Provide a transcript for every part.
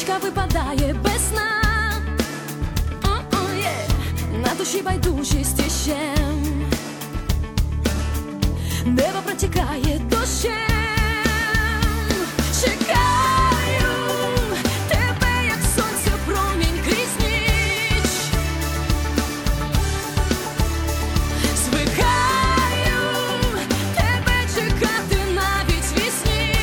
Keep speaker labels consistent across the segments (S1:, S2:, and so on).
S1: Нічка випадає без сна, на душі байдужість іще, небо протікає дощем. Чекаю тебе, як сонце промінь крізь ніч. Звикаю тебе чекати навіть вісні.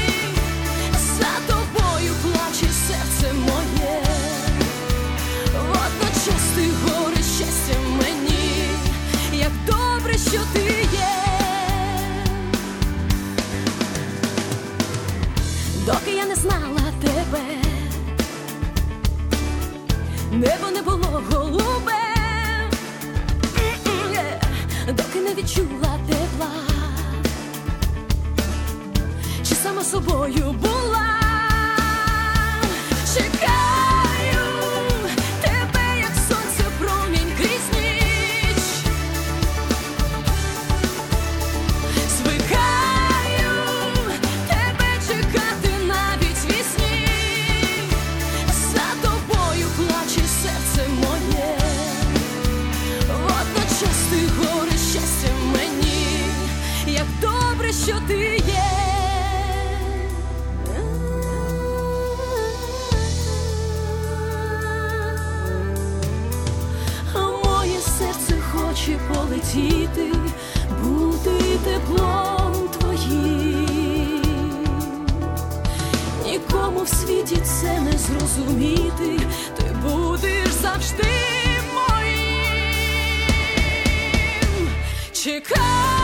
S1: За тобою плаче серце моє, водночас ти горе щастя мені. Як добре, що ти є. Доки я не знала тебе, небо не було голубе, доки не відчула тепла, чи сама собою була. Чекаю тебе, як сонце промінь крізь ніч. Звикаю тебе чекати навіть вісні. За тобою плаче серце моє, водночас ти горе щастя мені. Як добре, що ти є. Хоче полетіти, бути теплом твоїм. Нікому в світі це не зрозуміти, ти будеш завжди моїм. Чекай.